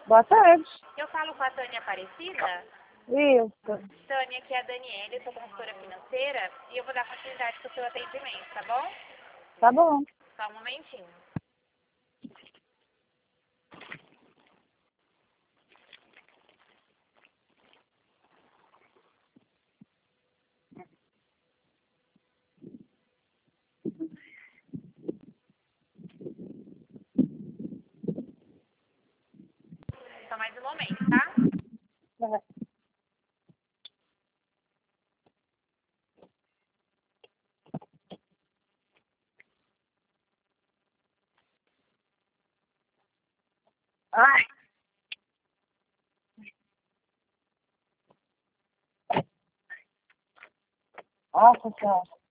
Boa tarde. Eu falo com a Tânia Aparecida. Isso. Tânia, aqui é a Daniela, eu sou consultora financeira e eu vou dar facilidade para o seu atendimento, tá bom? Tá bom. Só um momentinho. Só mais um momento, tá? Ai. Nossa senhora.